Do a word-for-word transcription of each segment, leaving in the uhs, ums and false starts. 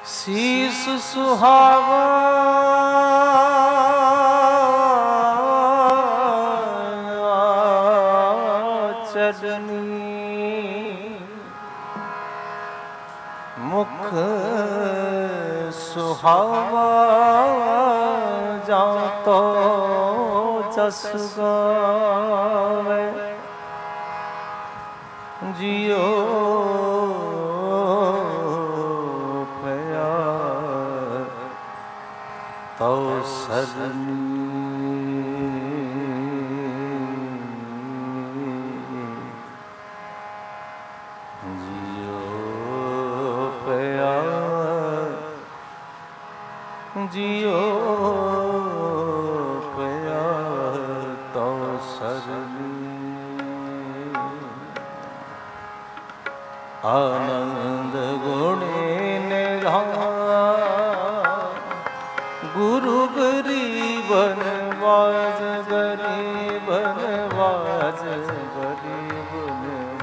ਸੀਸ ਸੁਹਾਵਾ ਚਰਨੀ ਮੁਖ ਸੁਹਾਵਾ ਜਾਂ ਤੋ ਜਸ ਗਾਵੇ ਜਿਉ ਪਿਆ ਤਉ ਸਰਨੀ ਜਿਉ ਪਿਆ ਤਉ ਸਰਨੀ ਆਨੰਦ ਗੁਣੇ ਨਿਧਾਨ ਗੁਰੂ ਗਰੀਬਨ ਵਾਜ ਗਰੀਬਨ ਵਾਜ ਗਰੀਬਨ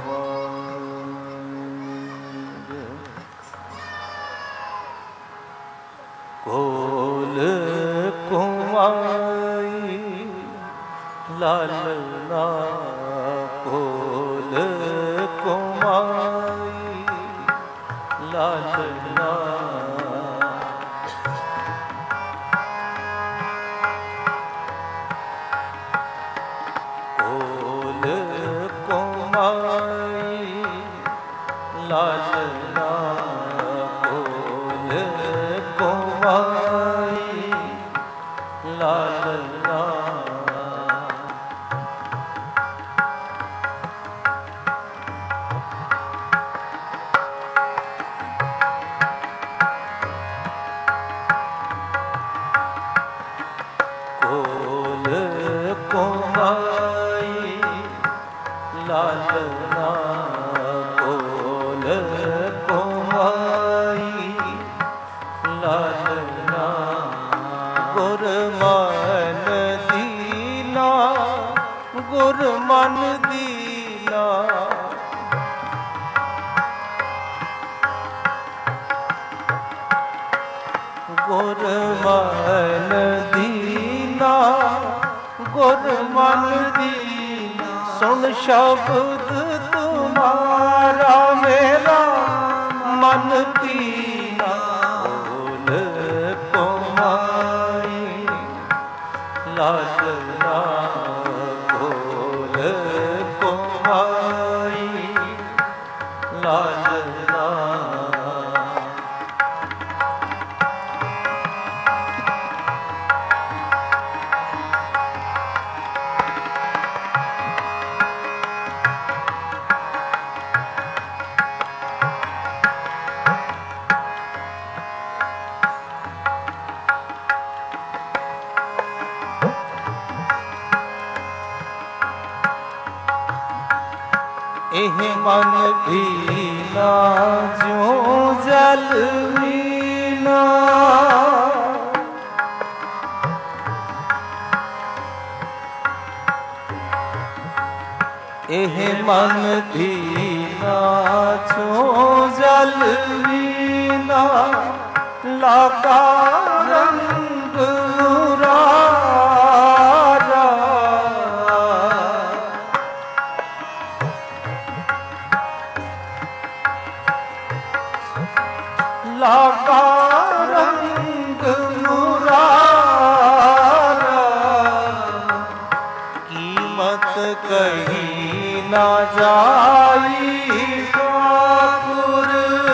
ਵਾਜ ਕੋਲ ਕੁਮਾਈ ਲਾਲਨਾ ਕੋਲ ਕੁਮਾਈ ਲਾਲਨਾ ਕੋਲ ਕੁਮਾਈ ਲਾਲਨਾ ਕੋਲ ਕੁਮਾਈ ਲਾਲਨਾ ਕੋਲ ਕੁਮਾਈ ਲਾਲਨਾ ਕੋਲ ਕੁਮਾਈ ਲਾਲਨਾ ਗੁਰ ਮਨ ਦੀਨਾ ਗੁਰ ਮਨ ਦੀਨਾ ਗੁਰ ਮਨ ਦੀਨਾ ਗੁਰ ਮਨ ਦੀਨਾ ਸੁਣ ਸ਼ਬਦ ਤੁਮਾਰਾ ਮੇਰਾ ਮਨ ਪੀਨਾ ਕੋਲ ਕੁਮਾਈ ਲਾਲਨਾ ਕੋਲ ਕੁਮਾਈ ਲਾਲਨਾ ਇਹ ਮਨ ਭੀਨਾ ਜਿਉ ਜਲ ਮੀਨਾ ਇਹ ਮਨ ਭੀਨਾ ਜਿਉ ਜਲ ਮੀਨਾ ਲਾਗਾ ਰੰਗ ਮੁਰਾਰਾ ਲਾਗਾ ਰੰਗ ਮੁਰਾਰਾ ਕੀਮਤ ਕਹੀ ਨਾ ਜਾਈ ਠਾਕੁਰ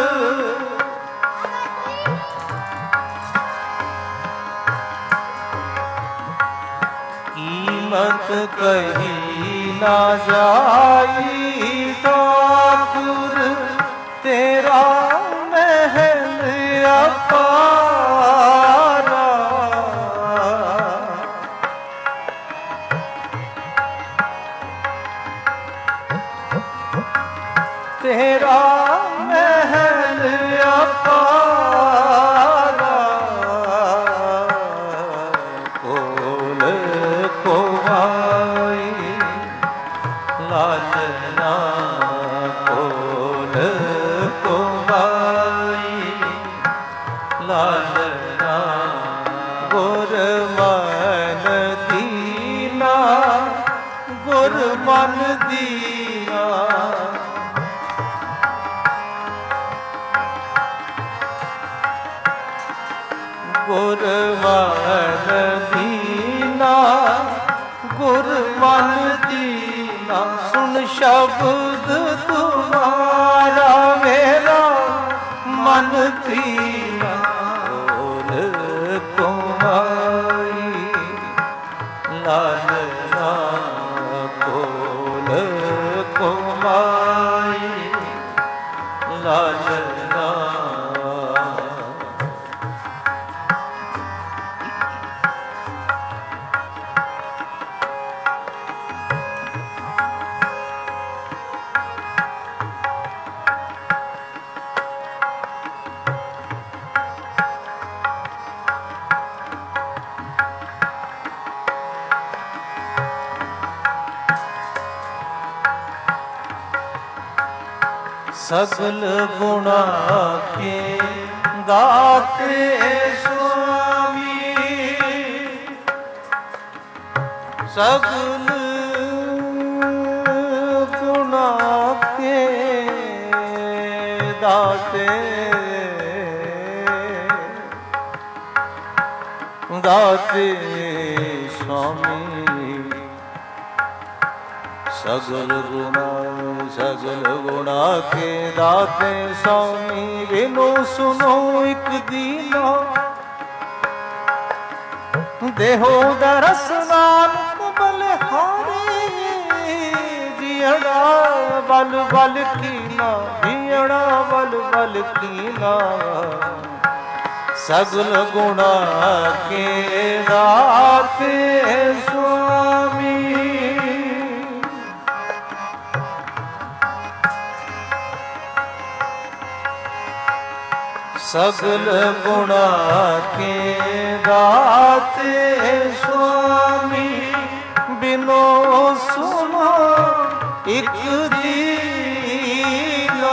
ਕੀਮਤ ਕਹੀ ਨਾ ਜਾਈ ਠਾਕੁਰ ਤੇਰਾ ਮਹਿਲ ਅਪਾਰਾ ਤੇਰਾ ਮਹਿਲ ਅਪਾਰਾ ਕੋਲ ਕੁਮਾਈ ਲਾਲਨਾ ਲਾਲਨਾ ਗੁਰ ਮਨ ਦੀਨਾ ਗੁਰ ਮਨ ਦੀਨਾ ਗੁਰ ਮਨ ਦੀਨਾ ਗੁਰ ਮਨ ਦੀਨਾ ਸੁਨ ਸ਼ਬਦ ਤੁਮਾਰਾ ਮੇਰਾ ਮਨ ਪੀਨਾ ਬੋਲ ਕੁਮਾਈ ਲਾਲਨਾ ਬੋਲ ਕੁਮਾਈ ਲਾਲਨਾ सगल गुणा के दाते स्वामी सगल गुणा के दाते दाते स्वामी सगल गुणा सगल गुणा के दाते स्वामी बिनो सुनो एक दीना देहो दरस नानक बलिहारी जियड़ा बल बल कीना जियड़ा बल बल कीना सगल गुणा के दाते स्वामी सगल गुणा के दाते स्वामी बिनो सुनो एक दीना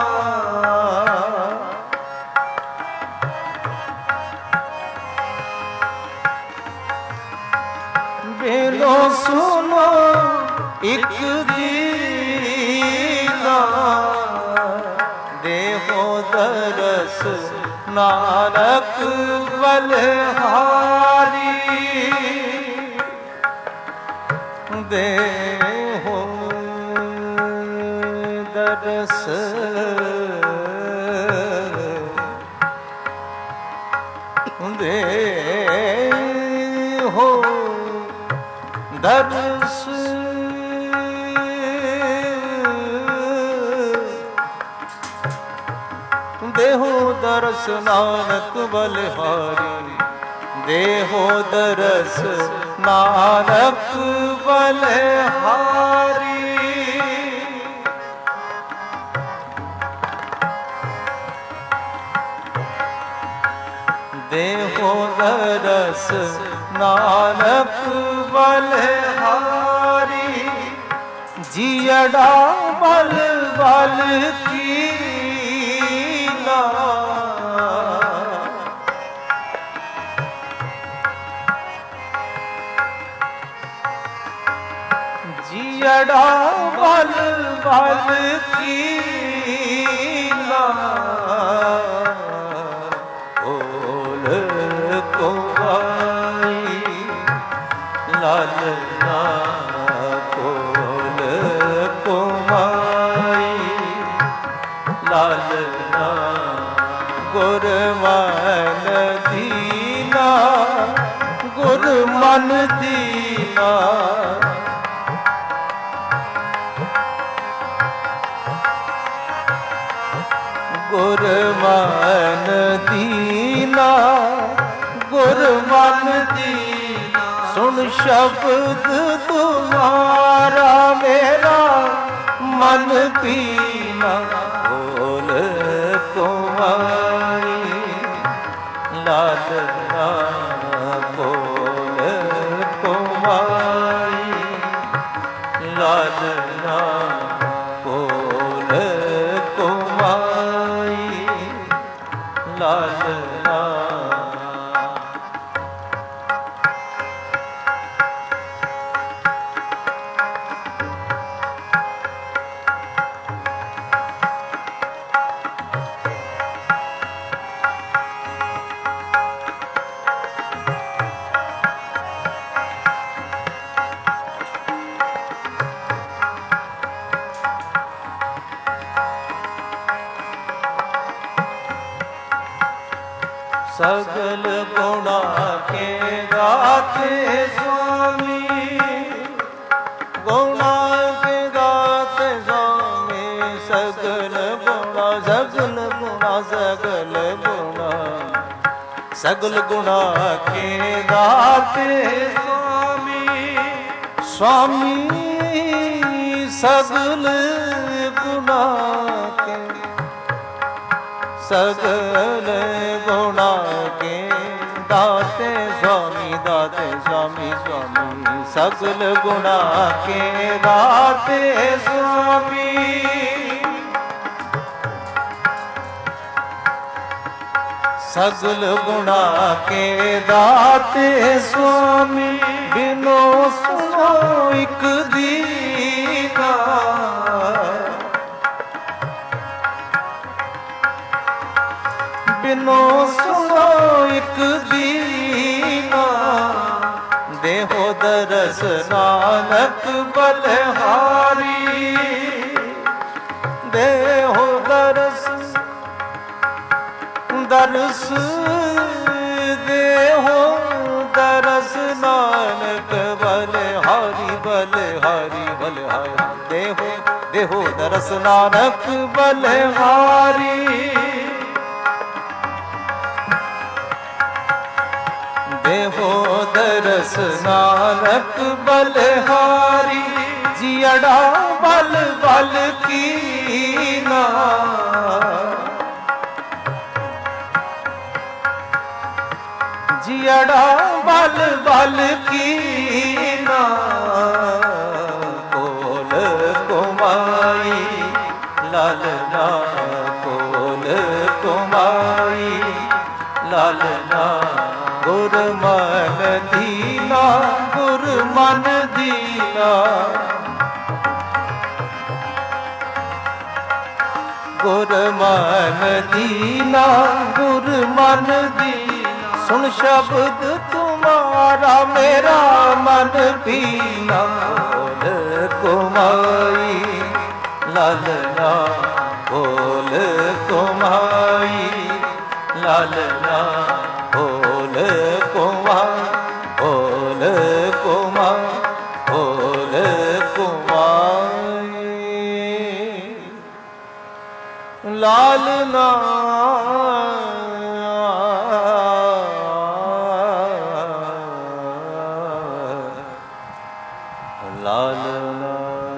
बिनो सुनो एक दीना देहो दरस नानक बलिहारी देहो दरस देहो दरस देहो दरस नानक बलिहारी देहो दरस नानक बलिहारी देहो दरस नानक बलिहारी जियड़ा बल बल की जियड़ा बल बल कीना बोल कुमाई लालना बोल कुमाई लालना गुर मन दीना गुर मन दीना गुर मन दीना गुर मन दीना सुन शब्द तुम्हारा मेरा मन पीना बोल कुमारी लालना बोल कुमारी लालना बोल कुमारी ला ਲਾਲਨਾ। ਸਗਲ ਗੁਣਾ ਕੇ ਗਾਤੇ ਸੁਆਮੀ, ਗੁਣਾ ਕੇ ਗਾਤੇ ਸੁਆਮੀ। ਸਗਲ ਗੁਣਾ ਸਗਲ ਗੁਣਾ ਸਗਲ ਗੁਣਾ ਸਗਲ ਗੁਣਾ ਕੇ ਗਾਤੇ ਸੁਆਮੀ। ਸੁਆਮੀ ਸਗਲ ਗੁਣਾ ਕੇ ਸਗਲ ਗੁਣਾ ਕੇ ਦਾਤੇ ਸੁਆਮੀ ਦਾਤੇ ਸੁਆਮੀ ਸੁਆਮੀ। ਸਗਲ ਗੁਣਾ ਕੇ ਦਾਤੇ ਸੁਆਮੀ। ਸਗਲ ਗੁਣਾ ਕੇ ਦਾਤੇ ਸੁਆਮੀ। ਬਿਨੋ ਸੁਣੋ ਇਕ ਦੀਨਾ, ਬਿਨੋ ਸੁਣੋ ਇਕ ਦੀਨਾ। ਦੇਹੋ ਦਰਸ ਨਾਨਕ ਬਲਿਹਾਰੀ, ਦੇਹੋ ਦਰਸ ਦਰਸ ਦੇਹੋ ਦਰਸ ਨਾਨਕ ਬਲਿਹਾਰੀ ਬਲਿਹਾਰੀ ਬਲਿਹਾਰੀ। ਦੇਹੋ ਦੇਹੋ ਦਰਸ ਨਾਨਕ ਬਲਿਹਾਰੀ। ਦੇਹੋ ਦਰਸ ਨਾਨਕ ਬਲਿਹਾਰੀ। ਜਿਅੜਾ ਬਲ ਬਲ ਕੀਨਾ, ਜਿਅੜਾ ਬਲ ਬਲ ਕੀਨਾ। ਕੋਲ ਕੁਮਾਈ ਲਾਲਨਾ, ਕੋਲ ਕੁਮਾਈ ਲਾਲਨਾ। ਗੁਰ ਮਨ ਦੀਨਾ ਗੁਰ ਮਨ ਦੀਨਾ, ਗੁਰ ਮਨ ਦੀਨਾ ਗੁਰ ਮਨ ਦੀਨਾ। ਸੁਣ ਸ਼ਬਦ ਤੁਮਾਰਾ ਮੇਰਾ ਮਨ ਪੀਨਾ। ਬੋਲ ਕੁਮਾਈ ਲਾਲਨਾ, ਬੋਲ ਕੁਮਾਈ ਲਾਲਨਾ। ਬੋਲ ਕੁਮਾ ਬੋਲ ਕੁਮਾ ਬੋਲ ਕੁਮਾਈ ਲਾਲਨਾ। ਲਾਲਨਾ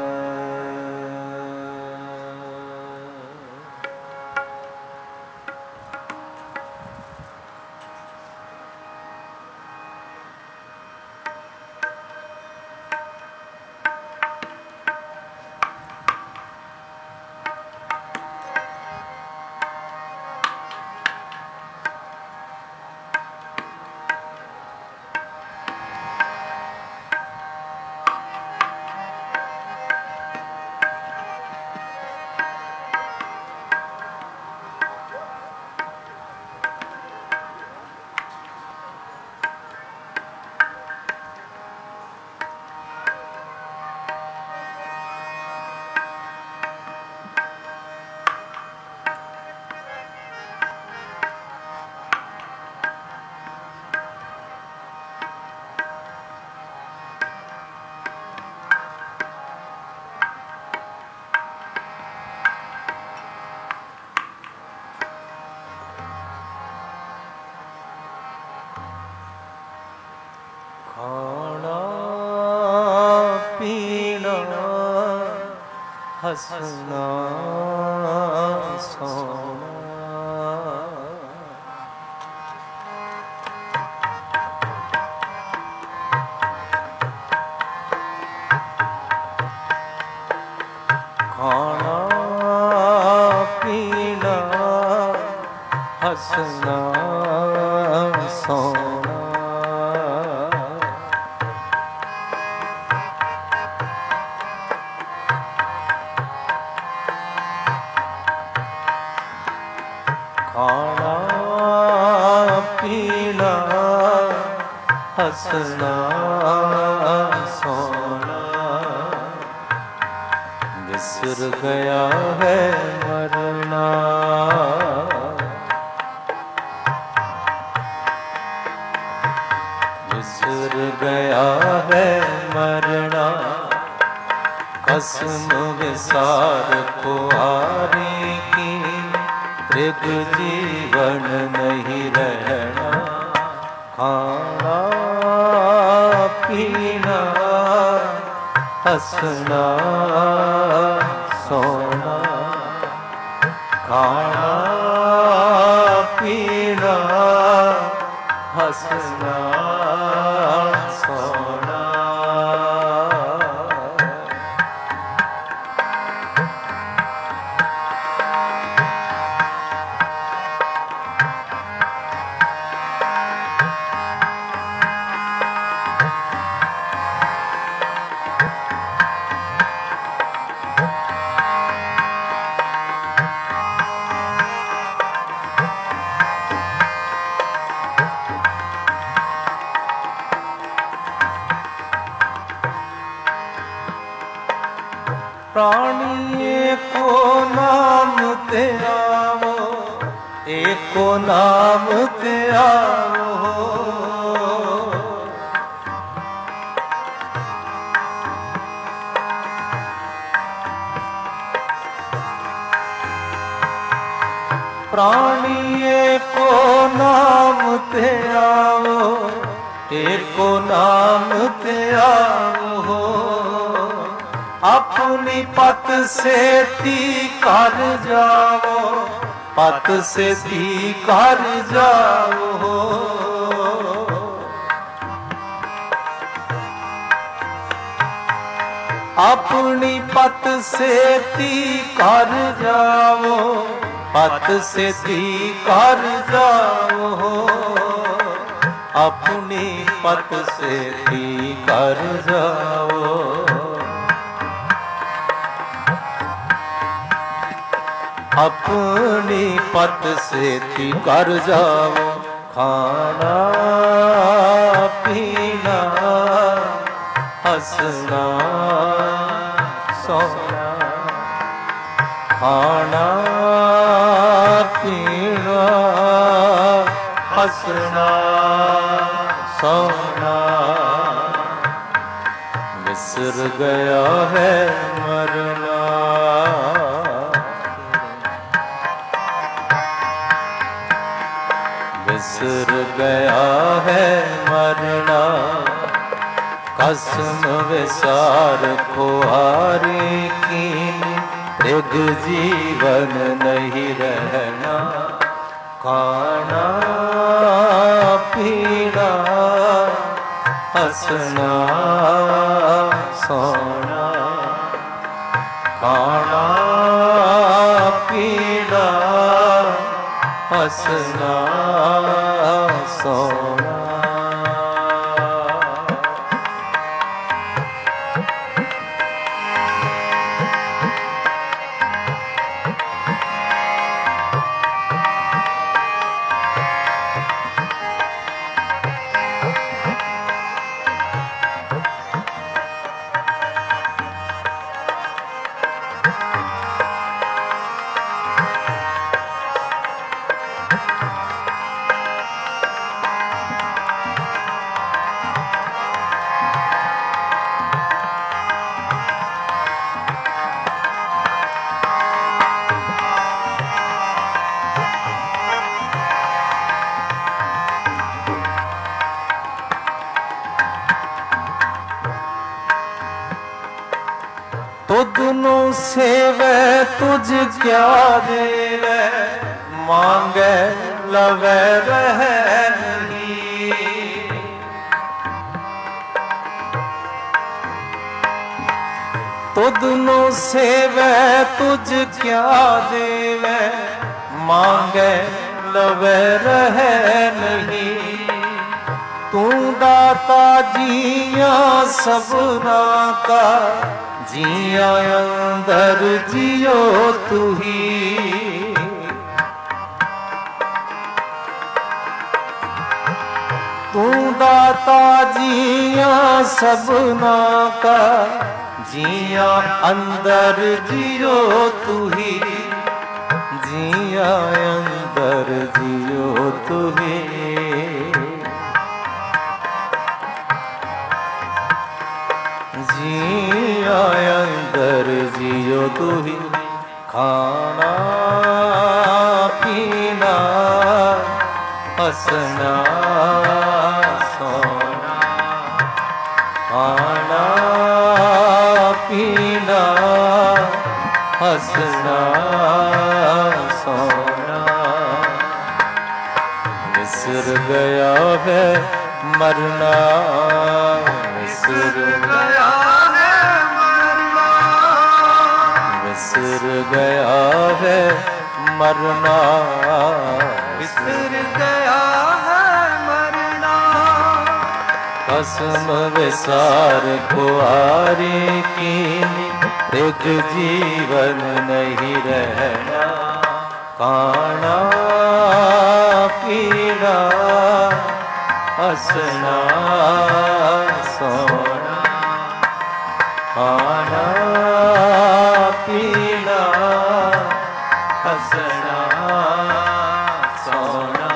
ਹੱਸਣਾ ਸੋਣਾ ਖਾਣਾ ਪੀਣਾ ਹੱਸਣਾ सोना खाना पीना हंसना सोना बिसर गया है मरना बिसर गया है मरना कसम विसार कुआरी की मृग जीवन नहीं रहना खाना पीना हंसना सोना खाना पीना हंसना सोना प्राणी एको नाम ते आवो एको नाम ते आवो प्राणी एको नाम ते आवो एको नाम ते आवो अपनी पत से ती कर जाओ पत से ती कर जाओ अपनी पत से ती कर जाओ पत से ती कर जाओ अपनी पत से ती कर जाओ अपनी पत से थी कर जाओ खाना पीना हंसना सोना खाना पीना हंसना सोना बिसर गया है मरना बिसर गया है मरना कसम विसार खुआरी की मृग जीवन नहीं रहना खाना पीना हंसना सोना खाना पीना हंसना सोना तुधनु सेवे तुझ क्या देवे मांगे लवे रह नहीं तुधनु सेवे तुझ क्या देवे मांगे लवे रहे नहीं। तू दाता जिया सबना का, जिया अंदर जियो तू ही। तू दाता जिया सबना का, जिया अंदर जियो तू ही। जिया अंदर जियो तू ही। जिया अंदर जियो तू ही। खाना पीना हंसना सोना, खाना पीना हंसना सोना। बिसर गया है मरना, बिसर गया है मरना, बिसर गया है मरना, बिसर गया है मरना। कसम विसार को आरी कीनी, एक जीवन नहीं रहना। खाना पीना हंसना सोना, खाना पीना हंसना सोना।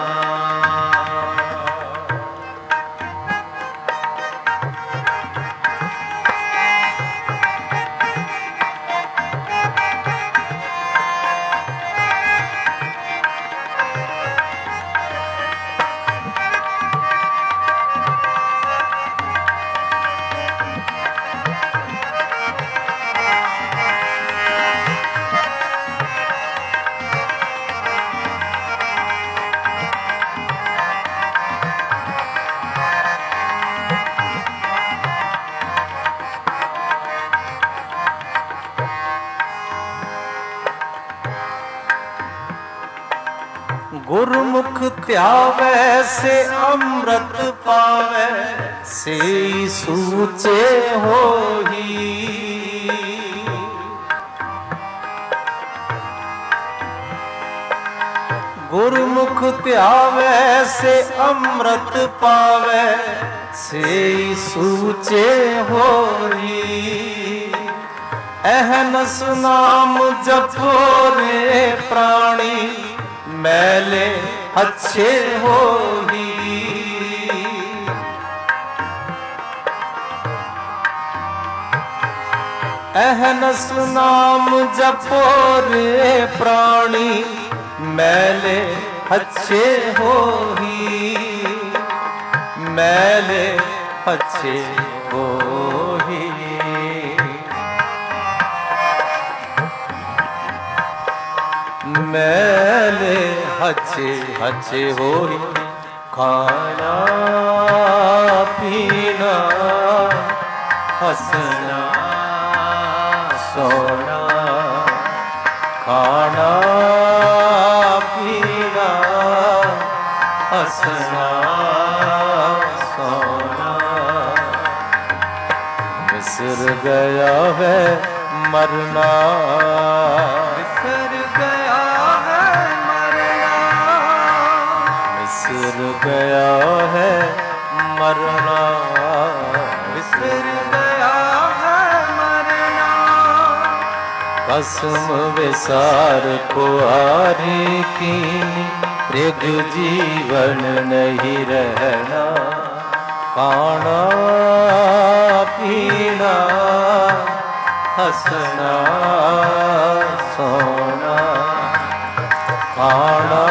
गुरमुख त्यावे से अमृत पावे, से सूचे हो ही। गुरमुख त्यावे से अमृत पावे, से सूचे हो ही। अहनस नाम जपो रे प्राणी, मैले अच्छे हो ही। अहनस नाम जपो रे प्राणी, मैले अच्छे हो ही। मैले अच्छे हो ही। मैले अच्छे अच्छे हो ही। खाना पीना हंसना सोना, खाना पीना हंसना सोना। बिसर गया है मरना, बिसर गया है मरना, बिसर गया है मरना, बिसर गया है मरना। कसम विसार को आरी कीनी, एक जीवन नहीं रहना। खाना पीना हंसना सोना, खाना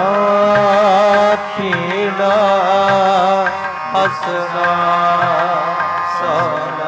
पीना हंसना सोना।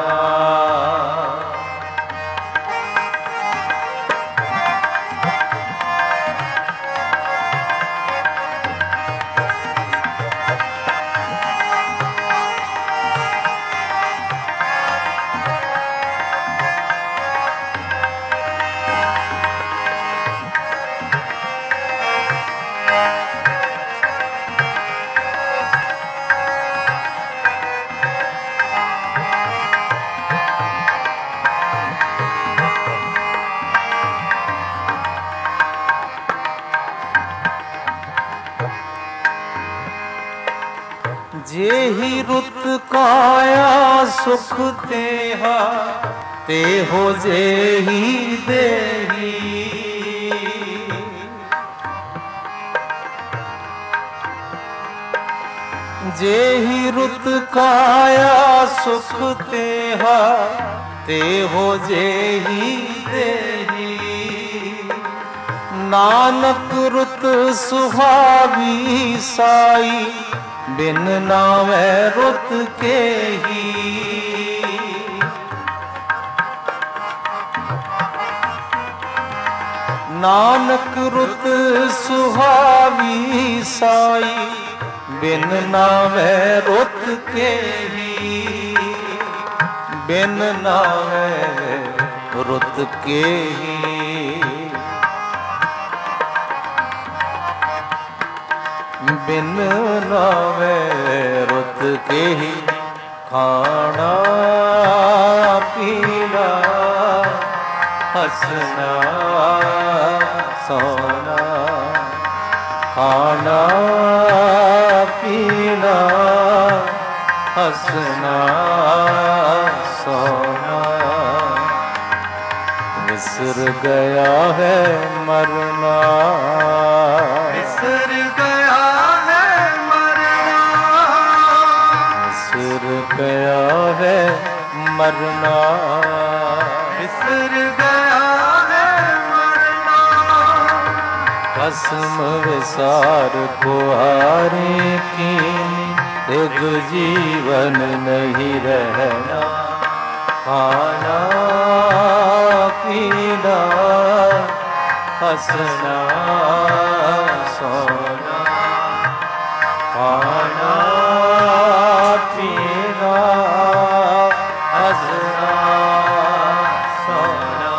जेहि रुत काया सुख तेहा तेहो जेहि देही। जेहि रुत काया सुख तेहा तेहो जेहि देही। नानक रुत सुहावी साई बिन नावै रुत केही। नानक रुत सुहावी साई बिन नावै रुत केही। बिन नावै रुत केही। बिन नावै रुत केही। खाना पीना हंसना सोना। खाना पीना हंसना सोना। विसर गया है मरना। विसर गया है मरना। विसर गया है मरना। विसर गया है मरना। कसम विसार को हारे कीनी एक जीवन नहीं रहना। खाना पीना हंसना सोना। खाना पीना हंसना सोना।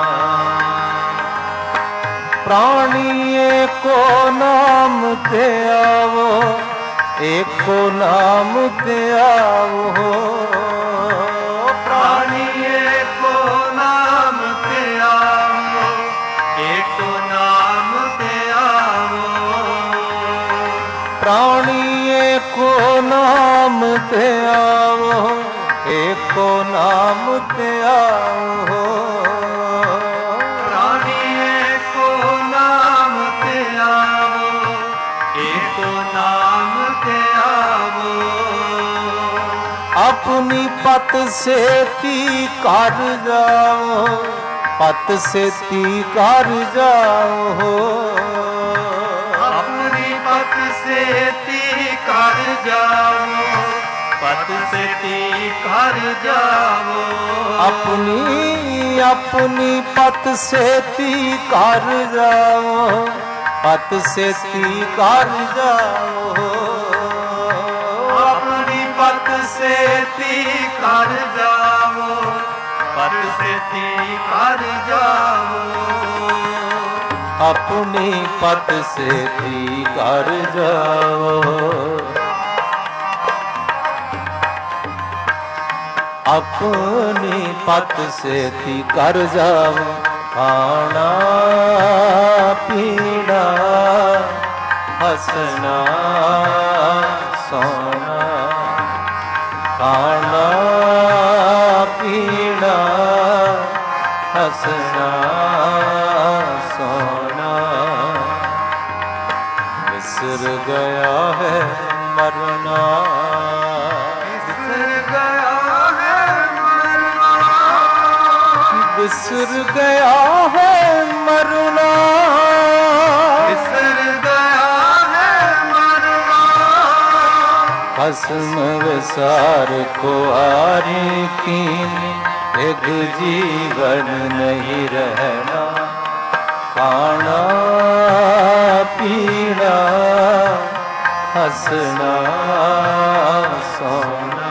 प्राणी एको नाम ते आवो एको नाम ते आवो। प्राणी एको नाम ते आवो एको नाम ते आवो। प्राणी एको नाम ते आवो एको नाम ते आवो। प्राणी एको नाम ते आवो एको नाम ते आवो। अपनी पत सेती कर जाओ पत सेती कर जाओ। अपनी पत सेती कर जाओ पत सेती कर जाओ। अपनी अपनी पत सेती कर जाओ पत सेती कर जाओ। अपनी पत सेती कर जाओ पत सेती कर जाओ। अपनी पत सेती कर जाओ। अपनी पत सेती कर जाओ। खाना पीना हंसना सोना। खाना पीना हंसना सोना। विसर गया है मरना। विसर गया है मरना। विसर गया है मरना। विसर गया है मरना। कसम विसार को हारी कीनी एक जीवन नहीं रहना। खाना पीना हंसना सोना।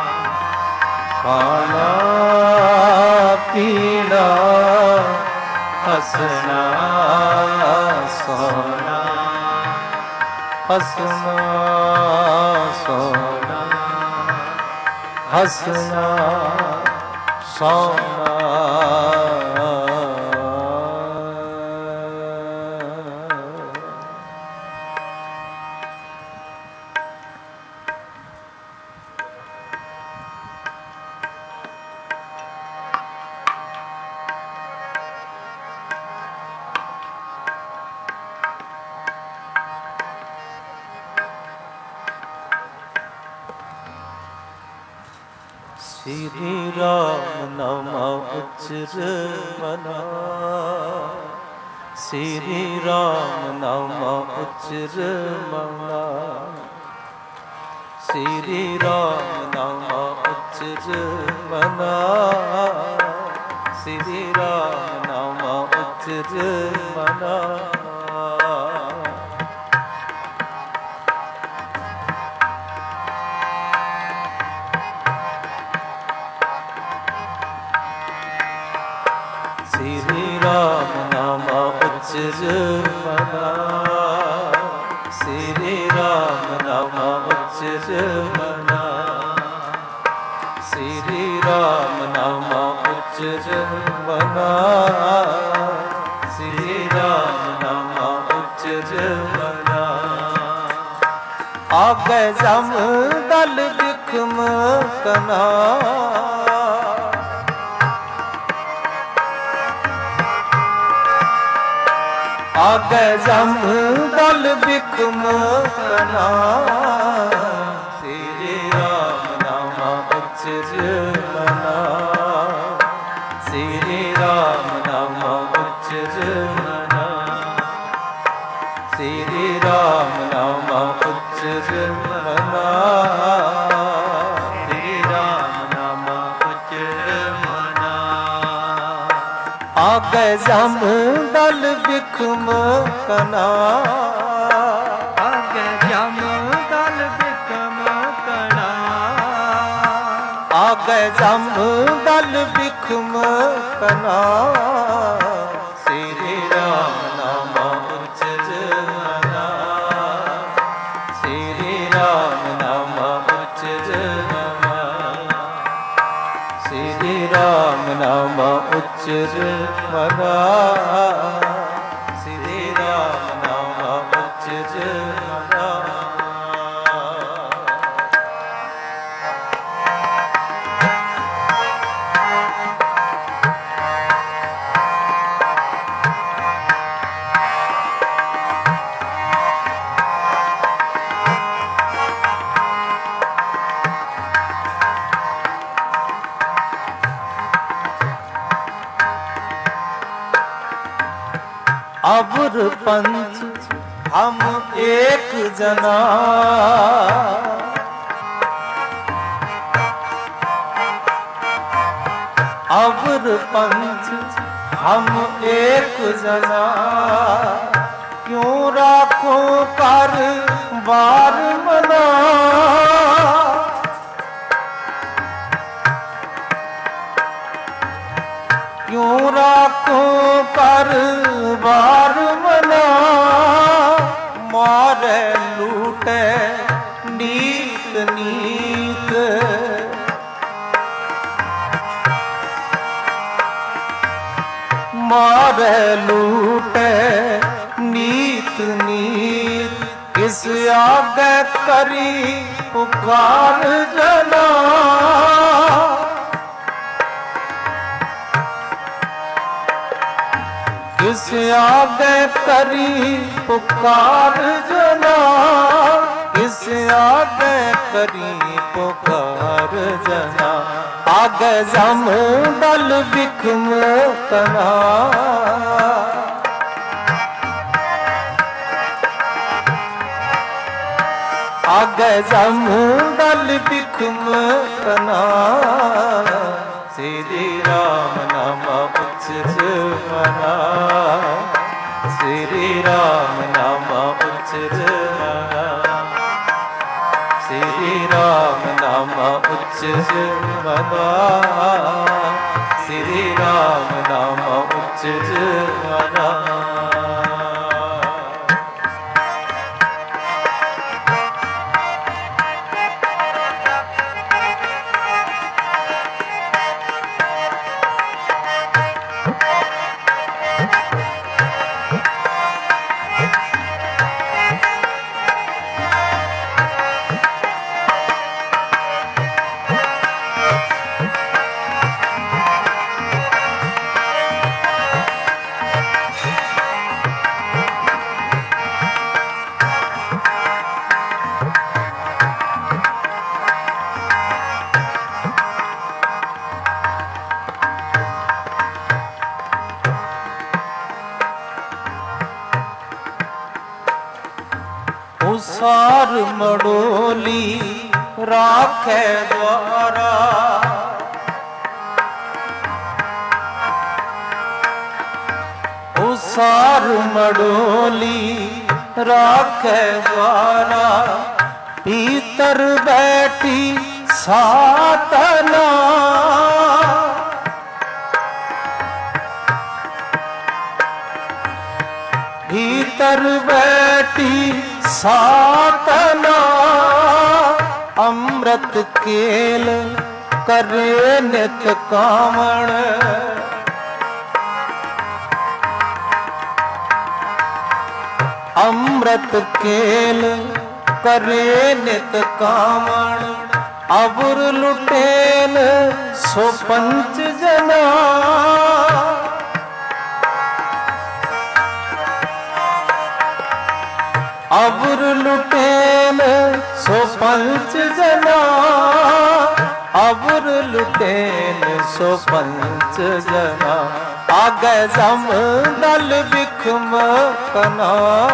खाना पीना हंसना सोना। हंसना सोना। हंसना सोना। श्री राम नाम उच्चर मना, श्री राम नाम उच्चर मना, श्री राम नाम उच्चर मना, श्री राम नाम उच्चर मना। श्री राम नाम उच्चर मना, श्री राम नाम उच्चर मना, श्री राम नाम उच्चर मना, श्री राम नाम उच्चर मना। आगे जम दल बिखम कना, आगे जम दल बिखम कना, श्री राम नाम उच्चर मना, श्री राम नाम उच्चर मना, श्री राम नाम उच्चर मना, श्री राम नाम उच्चर मना। आगे जम दल बिखम कना, आगे जम दल बिखम कना, आगे जम दल बिखम कना, श्री राम नाम उच्चर मना, श्री राम नाम उच्चर मना, श्री राम नाम उच्चर मना, श्री राम नाम उच्चर मना। अबुर पंच हम एक जना, अबुर पंच हम एक जना, क्यों राखो कर बार मना, क्यों राखो कर बार मना, मारे लूटे नीत नीत, मारे लूटे नीत नीत, किस आगे करी पुकार जना, किस आगे करी पुकार जना, किस आगे करी पुकार जना। आगे जम दल बिखम कना, आगे जम दल बिखम कना, श्री राम नाम उच्चर मना, श्री राम नाम उच्चर मना, श्री राम नाम उच्चर मना, श्री राम नाम उच्चर मना। मडोली राखे द्वारा। सार मडोली राखे द्वारा भीतर बैठी सातना। भीतर बैठी सातना अमृत केल करे नित कामण। अमृत केल करे नित कामण अबुर लुटेन सो पंच जना। अबुर लुटेन सो पंच जना। अबुर लुटेन सो पंच जना। आगे जम दल बिखम कना।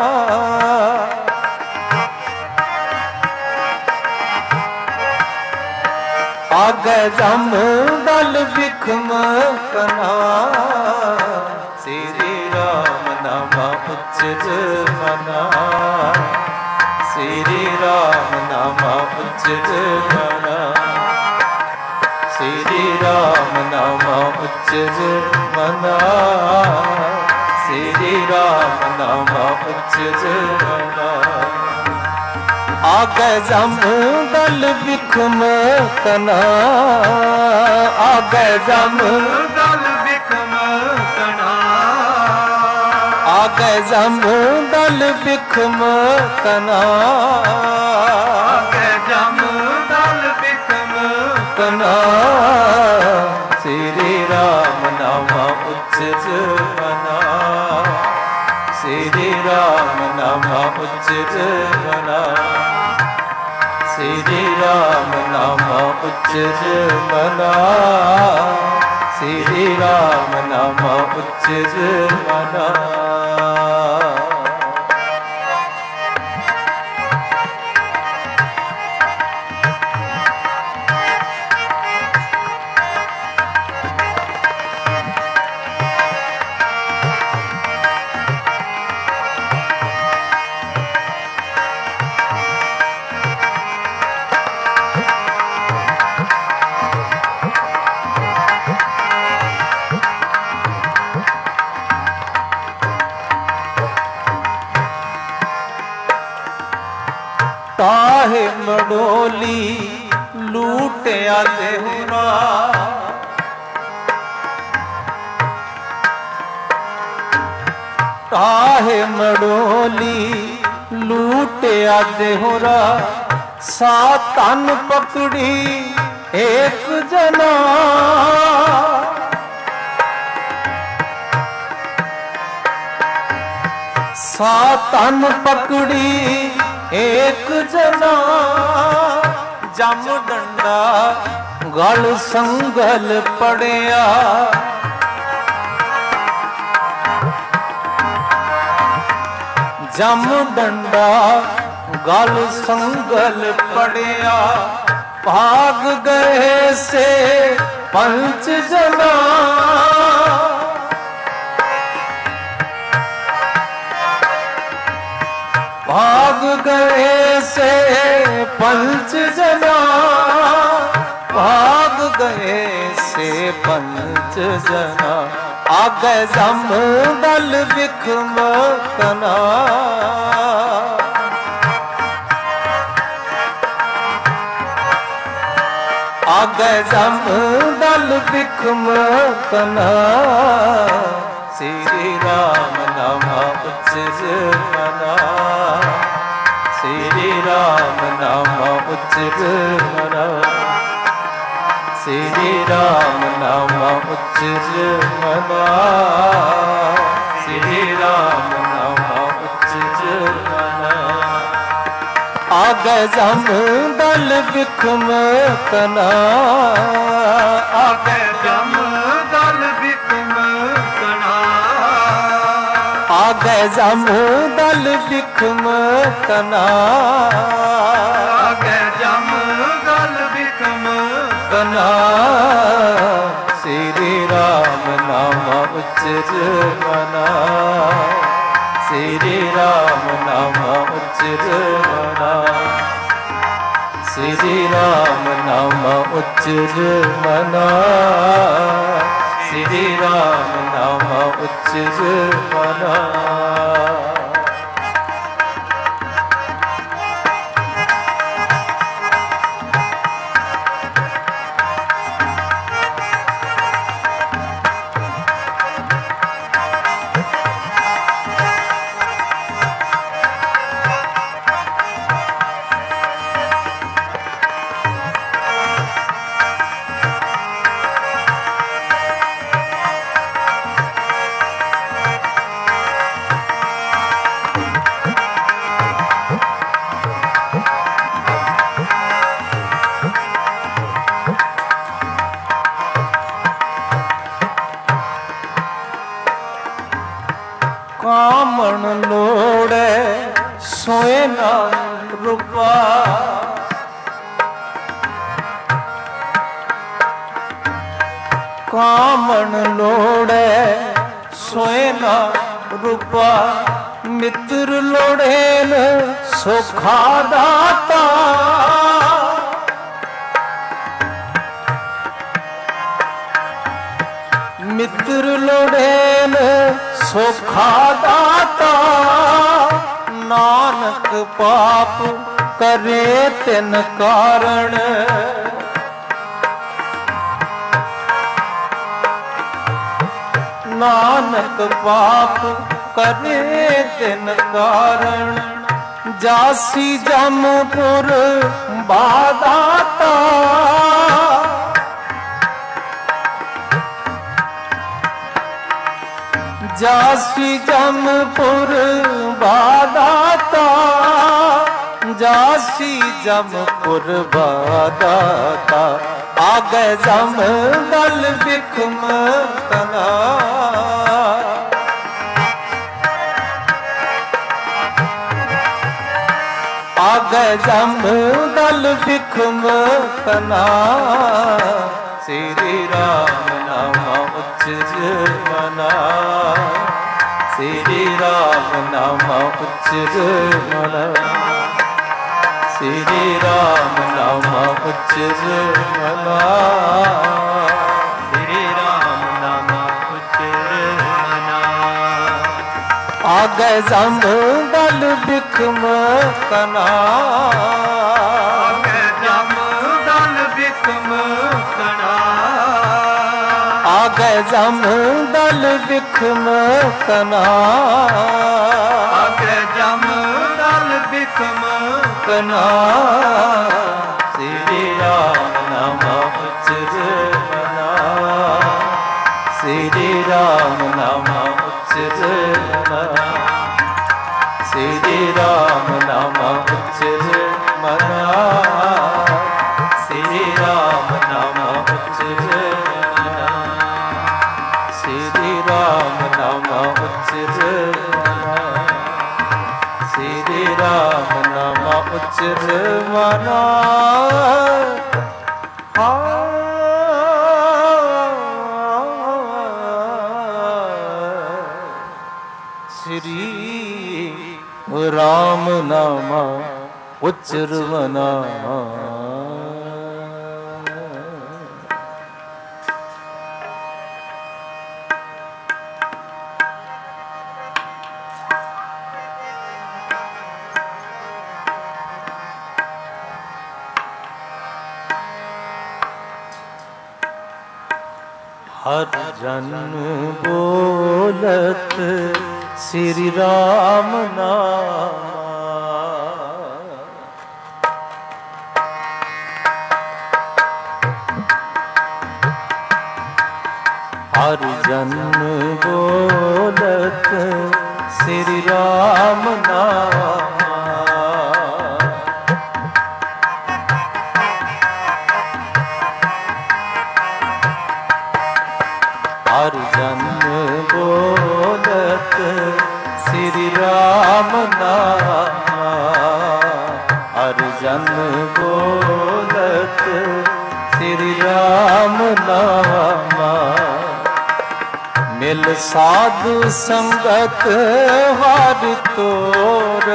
आगे जम दल बिखम कना। श्री राम नाम उच्चर मना। श्री राम नाम उच्चर मना। श्री राम नाम उच्चर मना। श्री राम नाम उच्चर मना। आगे जम दल बिखम कना। आगे जम दल बिखम कना। आगे जम दल बिखम कना। आगे जम दल बिखम कना। श्री राम नाम उच्चर मना। श्री राम नाम उच्चर मना। श्री राम नाम उच्चर मना। श्री राम नाम उच्चर मना। ताहे मडोली लूटिया देहुरा। ताहे मडोली लूटिया देहुरा। सातन पकड़ी एक जना। सातन पकड़ी एक जना। जम डंडा गल संगल पड़िया। जम डंडा गल संगल पड़िया। भाग गए से पंच जना। भाग गए से पंच जना। भाग गए से पंच जना। आगे जम दल बिखम कना। आगे जम दल बिखम कना। श्री राम नाम उच्चर मना। श्री राम नाम उच्चर मना। श्री राम नाम उच्चर मना। श्री राम नाम उच्चर मना। आगे जम दल बिखम कना। आगे जम दल बिखम कना। आगे जम दल बिखम तना, आगे जम दल बिखम तना। श्री राम नाम उच्चर मना, श्री राम नाम उच्चर मना, श्री राम नाम उच्चर मना, श्री राम नाम उच्चर मना। कामण लोड़े सोए ना रूपा, कामण लोड़े सोए ना रूपा, मित्र लोड़े न सुखा दाता। मित्र लोड़े न सुखा दाता, नानक पाप करे तिन कारण। नानक पाप करे तिन कारण, जासी जमपुर बादाता। जासी जमपुर बादाता, जासी जमपुर बादाता। आगे जम दल बिखम तना, आगे जम दल बिखम तना। श्री राम नाम उच्चर मना, श्री राम नाम उच्चर मना, श्री राम नाम उच्चर मना, श्री राम नाम उच्चर मना। आगे जम दल बिखम तना, आगे जम दल बिखम तना। आगे जम दल बिखम तना, आगे जम दल बिखम तना। श्री राम नाम उच्चर मना, श्री राम नाम उच्चर मना, श्री राम नाम उच्चर मना, श्री राम नाम उच्चर मना, श्री राम नाम उच्चर मना, श्री राम नाम उच्चर मना। श्री राम नाम उच्चर मना। हर जन बोलत श्री राम नाम, हर जन बोलत श्री राम नाम। हर जन बोलत नामा अर्जन बोलत श्री राम नामा। मिल साधु संगत हर तोर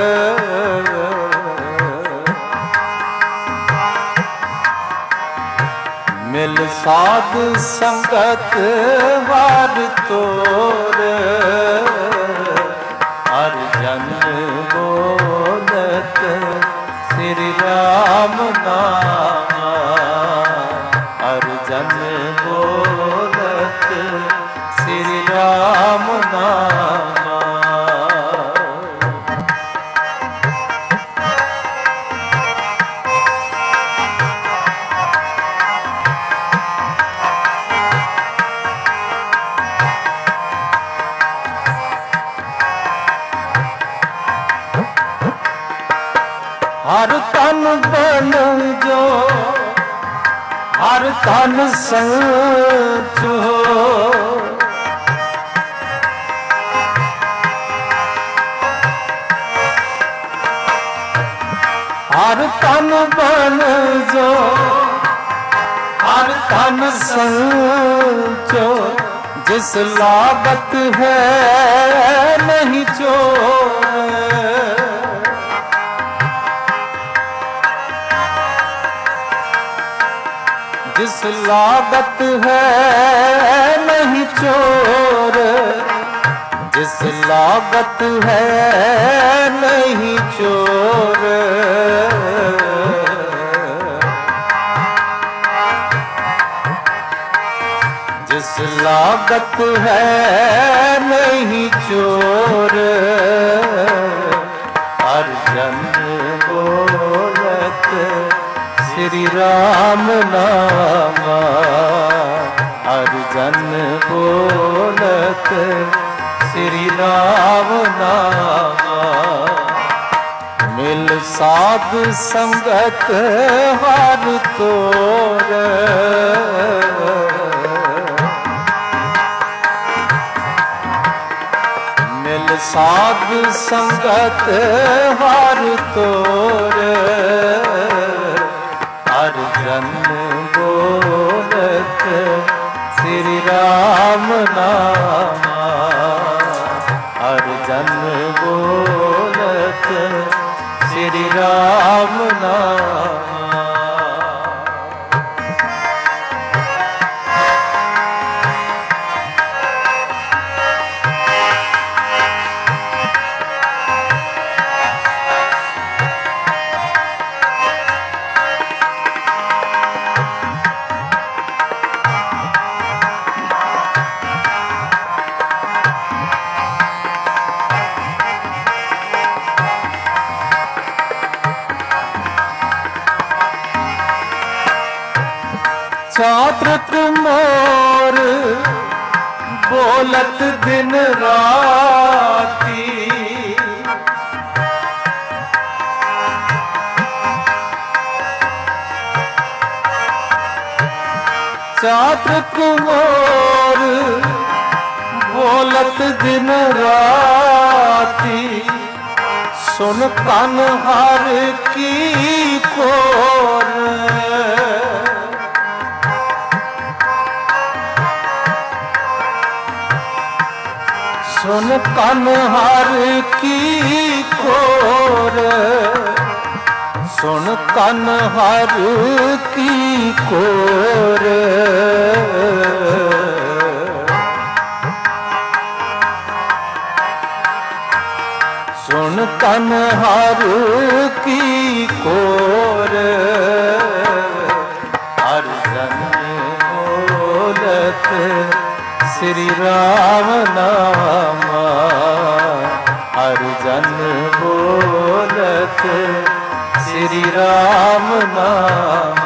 मिल साधु संगत हर तोर अर्जन बोलत श्री राम नामा अर्जन बोलत श्री राम नामा। हर तन बन जो हर तन संचो हर तन बन जो हर तन संचो जिस लागत है नहीं चोर जिस लागत है नहीं चोर जिस लागत है नहीं चोर जिस लागत है नहीं चोर अर्जन बोलत श्री राम नामा अर्जन बोलत श्री राम नामा। मिल साध संगत हर तोर मिल साध संगत हर तोर अर्जन बोलत श्री राम नामा अर्जन बोलत श्री राम नामा। चातृक मोर बोलत दिन राती चातृक मोर बोलत दिन राती सुन कान हर की कोर सुन कान हर की कोर सुन कान हर की कोर सुन कान हर की कोर अर्जन बोलत श्री राम नामा अर्जन बोलत श्री राम नामा।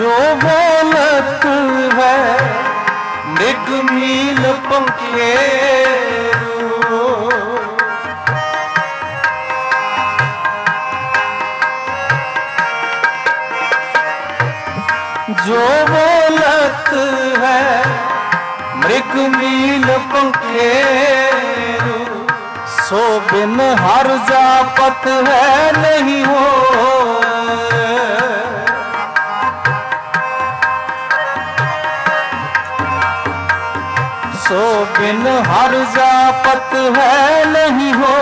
जो बोलत है मृग मील पंखेरु, जो बोलत है मृग मील पंखेरु, सो बिन हर जापत है नहीं हो। सो बिन हर जापत है नहीं हो,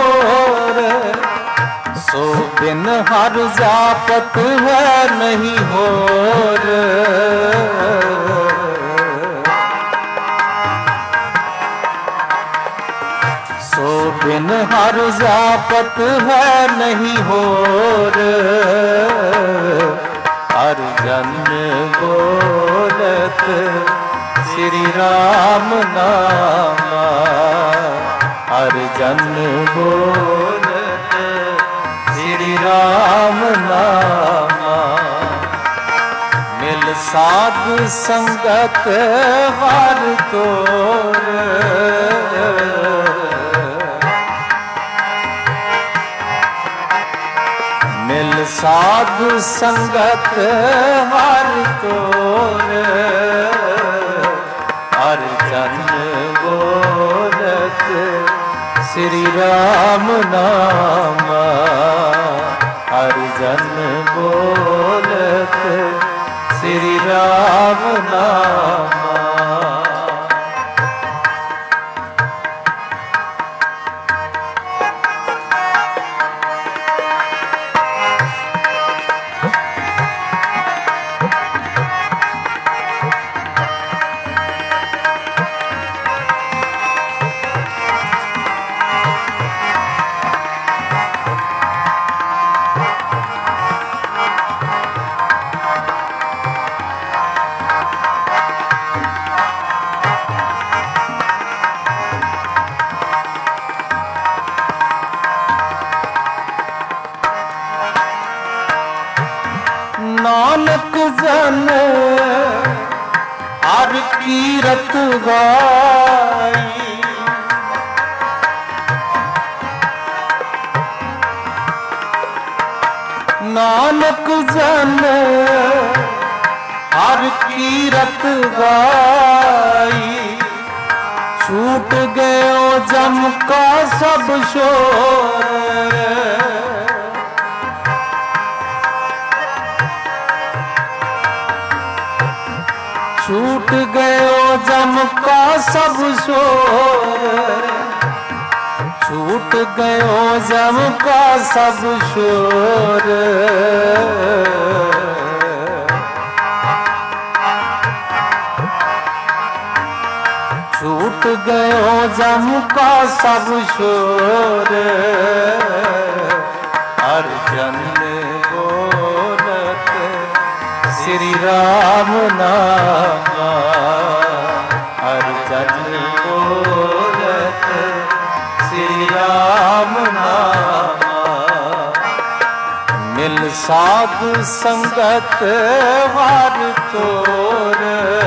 सो बिन हर जापत है नहीं हो। सो बिन हर जापत है नहीं हो। हर जन बोलत श्री राम नामा, हर जन बोलत श्री राम नामा। मिल साध संगत हर तोर, मिल साध संगत हर तोर। हर जन बोलत श्री राम नामा, हर जन बोलत श्री राम नामा। नानक जन हर कीरत गाई, नानक जन हर कीरत गाई। छूट गयो जम का सब शोर, छूट गयो जम का सब शोर, छूट गयो जम का सब शोर। छूट गयो जम का सब शोर। हर जन बोलत श्री राम नामा, हर जन बोलत श्री राम नामा। मिल साध संगत हर तोर,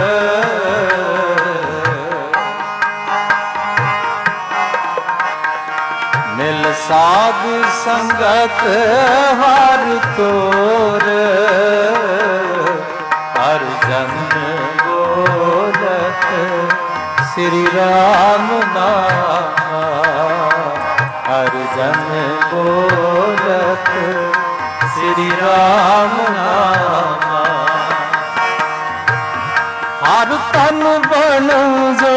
मिल साध संगत हर तोर। हर जन बोलत श्री राम नामा, हर जन बोलत श्री राम नामा। हर तन बन जो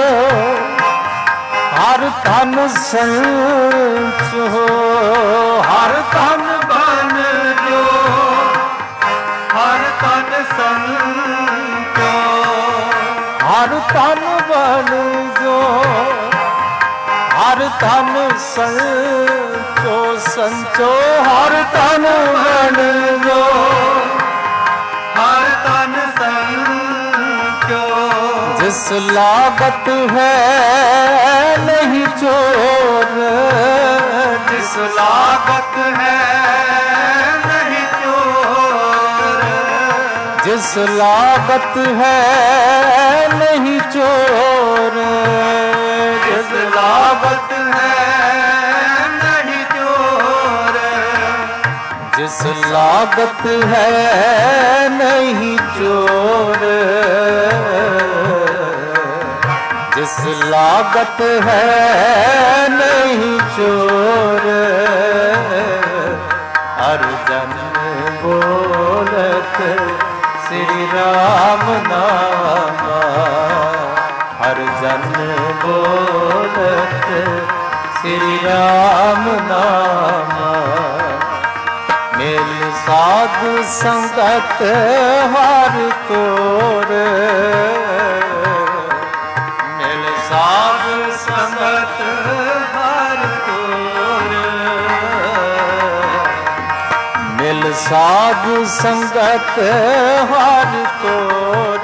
हर तन संच हो, हर तन बन जो हर तन संचो, हर तन बन जो हर तन संचो संचो। हर तन बन जो हर तन संचो। जिस लागत है नहीं चोर, जिस लागत है नहीं चोर। जिस लागत है नहीं चोर, जिस लागत है नहीं चोर, जिस लागत है नहीं चोर, जिस लागत है नहीं चोर, हर जन बोलत श्री राम नाम, हर जन बोलत श्री राम नाम। मेल साधु संगत हर तोर, मेल साधु संगत हर तोर, मिल साधु संगत हर तोर,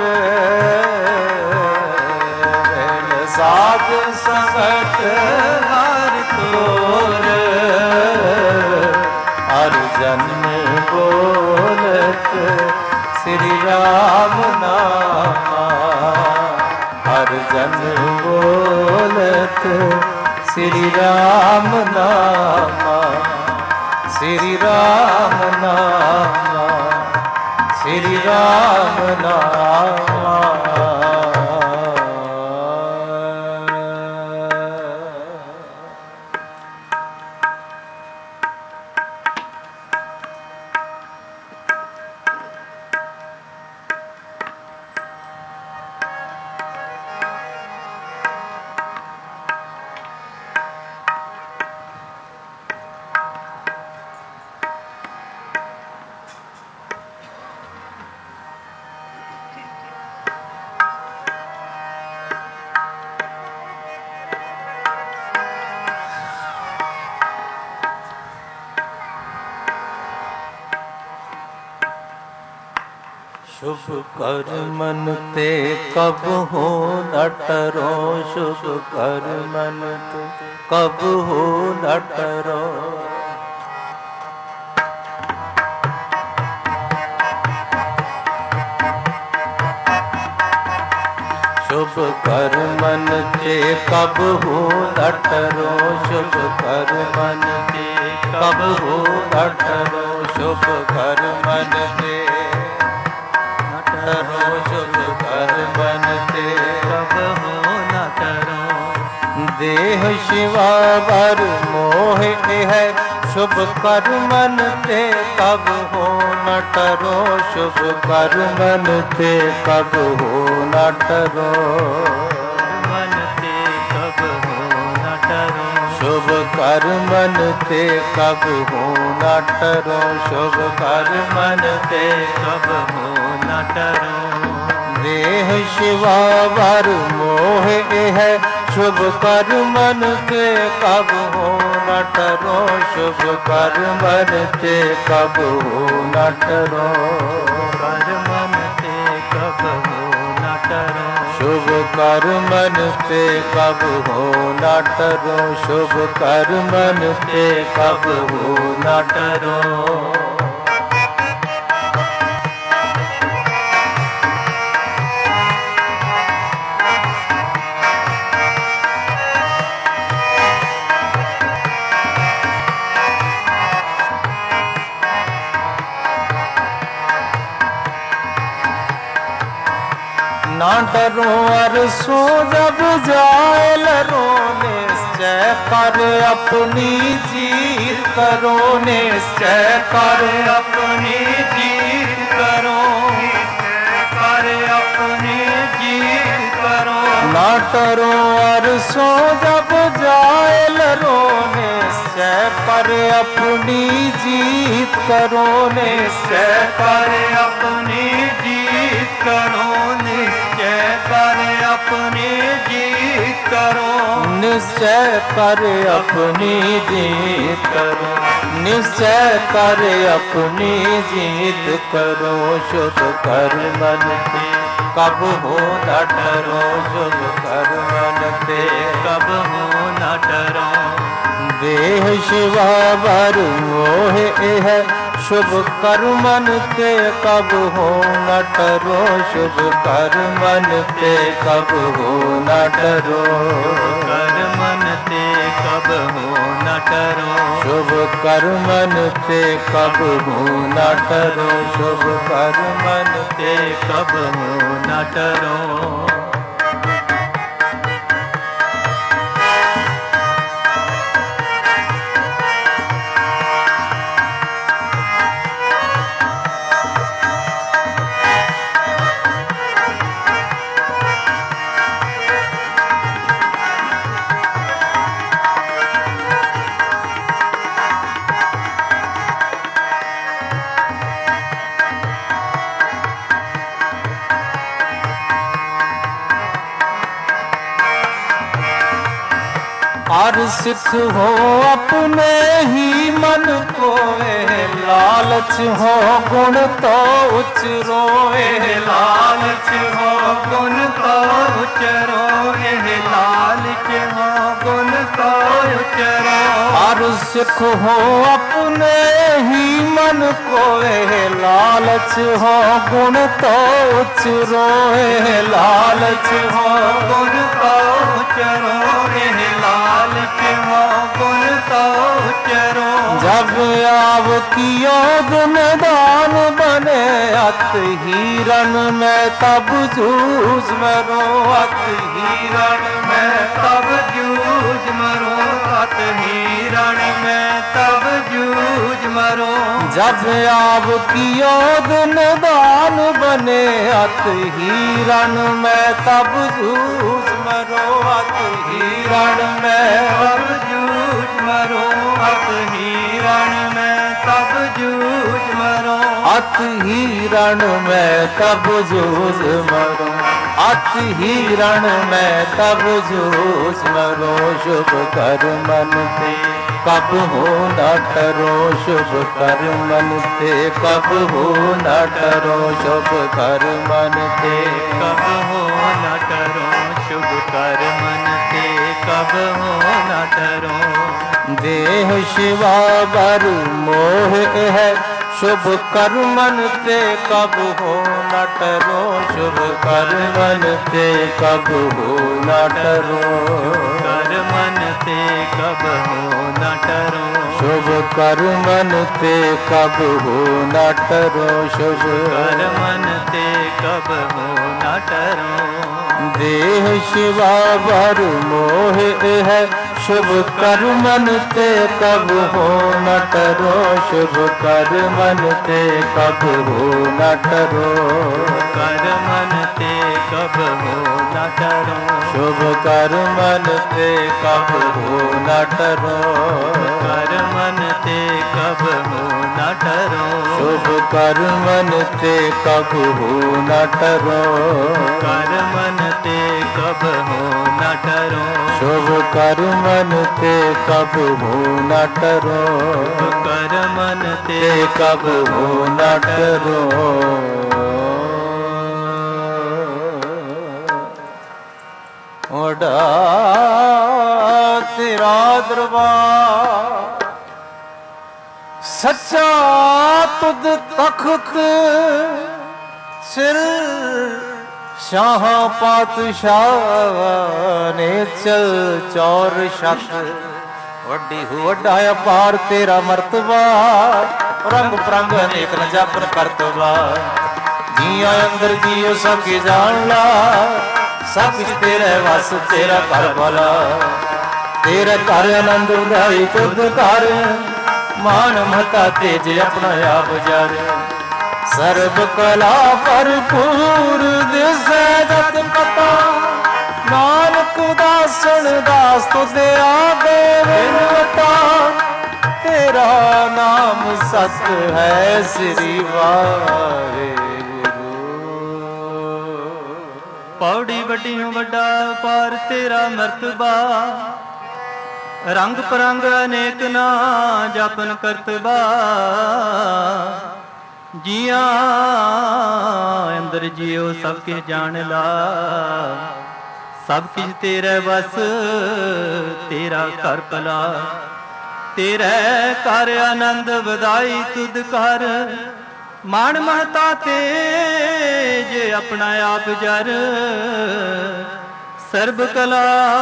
मिल साधु संगत हर तोर, हर जन बोलत श्री राम नाम, हर जन बोलत श्री राम नाम, श्री राम नाम, श्री राम नाम। शुभ कर्मन ते कब हो न टरो, शुभ कर्मन ते कब हो न टरो, शुभ कर्मन ते कब हो न टरो, शुभ कर्मन ते कब हो न टरो, शुभ कर्मन ते शुभ कर्मन ते कब हो न टरो, देह शिवा वर मोह है, शुभ कर्मन ते कब हो न टरो, शुभ कर्मन ते कब हो न टरो, मन ते कब हो न टरो, शुभ कर्मन ते कब हो न टरो, शुभ कर्मन ते कब हो न टरो, देह शिवा वर मोह है, शुभ कर्मन ते कब हो न टरो, शुभ कर्मन ते कब हो न टरो, कर्मन ते कब हो न टरो, शुभ कर्मन ते कब हो न टरो, शुभ कर्मन ते कब हो न टरो। ना डरो और सो जब जाए लरो, निश्चय कर अपनी जीत करो, निश्चय कर अपनी जीत करो, कर अपनी जीत करो, ना डरो और सो जब जाए लरो, निश्चय कर अपनी जीत करो, निश्चय कर अपनी जीत करो, निश्चय कर अपनी जीत करो, निश्चय कर अपनी जीत करो, निश्चय कर अपनी जीत करो, शुभ कर्मन ते कब हो न टरो, शुभ कर्मन ते कब हो न टरो, देह शिवा वर मोह है, शुभ कर्मन ते कब हो न टरो, शुभ कर्मन ते कब हो न टरो, कर्मन ते कब हो न टरो, शुभ कर्मन ते कब हो न टरो, शुभ कर्मन ते कब हो न टरो। हर सिख हो अपने ही मन कोए, लालच हो गुण तो उचरोए, लालच हो गुण तो उचरोए, लालच हो गुण तो उचरो। हर सिख हो अपने ही मन कोए, लालच हो गुण तो उचरोए, लालच हो गुण तो उचरोए, लालच हो गुण तो उचरो। जब आव कियो दिन दान बने, अत हिरण में तब जूझ मरो, अत हिरण में तब जूझ मरो, अत हिरण में तब जूझ मरो। जब आव कियो दिन दान बने, अत हिरण में तब जूझ मरो, अत हिरण में तब जूझ मरो, अत हिरण में तब जूझ मरो, अत हिरण में तब जूझ मरो, अत हिरण में तब जूझ मरो। शुभ कर्मन ते कब हो न टरो, शुभ कर्मन ते कब हो न टरो, शुभ कर्मन ते कब हो न टरो, शुभ कर्मन ते कब हो न टरो। देह शिवा बर मोह है, शुभ कर्मन ते कब हो न टरो, शुभ कर्मन ते कब हो न टरो, कर्मन ते कब हो न टरो, शुभ कर्मन ते कब हो न टरो, शुभ कर्मन ते कब हो न टरो। देह शिवा बर मोह है, शुभ कर्मन ते कब हो न टरो, शुभ कर्मन ते कब हो न टरो, कर्मन ते कब हो न टरो, शुभ कर्मन ते कब हो न टरो, कर्मन ते कब हो न टरो, शुभ कर्मन ते कब हो न टरो, कर्मन ते कब हो न टरो, शुभ कर्मन ते कब हो न टरो, कर्मन ते ते कब हो न टरो। ओढ़ा तेरा दरबार सच्चा तुद तख्त, सिर शाह पातशाह ने चल चौर शक। वड्डी हो वड्डा अपार तेरा मर्तबा, रंग परंग अनेक न जापन करतबा। जिया अंदर जियो सब के जान ला, सब कुछ तेरे वस तेरा घर भला। तेरे घर आनंद उदाई तुद कर, मान मता तेज अपना आप जार। सर्ब कला भरपूर दिसै जत पता, नानक दासन दास तुझे आगे विनवता। तेरा नाम सत है श्री वाहेगुरु। पौड़ी वड्डियों वड्डा पार तेरा मर्तबा, रंग परंग अनेक ना जापन करतबा। जिया अंदर जियो सबके जान ला, सब किछ तेरे बस तेरा कर भला। ਤੇਰੇ ਕਰ ਆਨੰਦ ਵਧਾਈ ਤੁਧ ਕਰ, ਮਾਣ ਮਹਤਾ ਤੇ ਜੇ ਆਪਣਾ ਆਪ ਜਰ, ਸਰਬ ਕਲਾ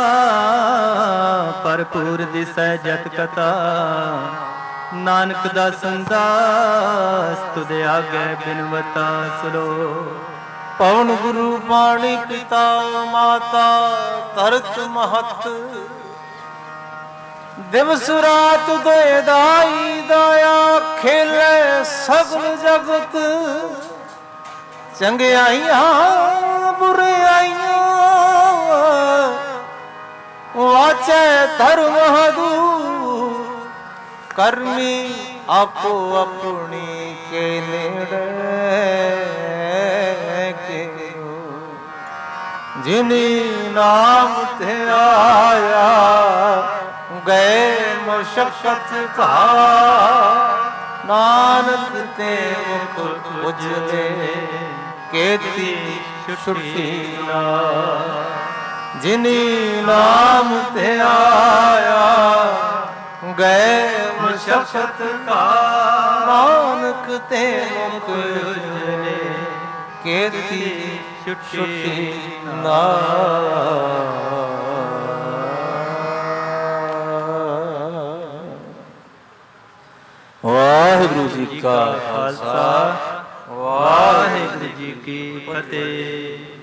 ਭਰਪੂਰ ਦਿਸੈ ਜਤ ਕਥਾ, ਨਾਨਕ ਦਾ ਸੰਦਾਸ ਤੁਧ ਆਗੇ ਬਿਨਵਤਾ ਸੁਲੋ। ਪਵਨ ਗੁਰੂ ਪਾਣੀ ਪਿਤਾ ਮਾਤਾ ਧਰਤ ਮਹਤ, ਦਿਵਸ ਰਾਤ ਦੇ ਦਾਈ ਦਾਇਆ, ਖੇਲੇ ਸਗਲ ਜਗਤ, ਚੰਗਿਆਈਆਂ ਬੁਰਿਆਈਆਂ, ਵਾਚੈ ਧਰਮ ਹਦੂ, ਕਰਮੀ ਆਪੋ ਆਪਣੀ ਕੇ ਨੇੜੇ, ਜਿਨੀ ਨਾਮ ਤੇ ਆਇਆ, ਗਏ ਮੁਸ਼ਕਤ ਕਾ, ਨਾਨਕ ਤੇ ਮੁਖ ਉਜਲੇ, ਕੇਤੀ ਛੁੱਟੀ ਨਾ। ਜਿਨੀ ਨਾਮ ਤੇ ਆਇਆ, ਗਏ ਮੁਸ਼ਕਤ ਕਾ, ਨਾਨਕ ਤੇ ਮੁਖ ਉਜਲੇ, ਕੇਤੀ ਛੁੱਟੀ ਨਾ। ਵਾਹਿਗੁਰੂ ਜੀ ਕਾ ਖਾਲਸਾ, ਵਾਹਿਗੁਰੂ ਜੀ ਕੀ ਫਤਿਹ।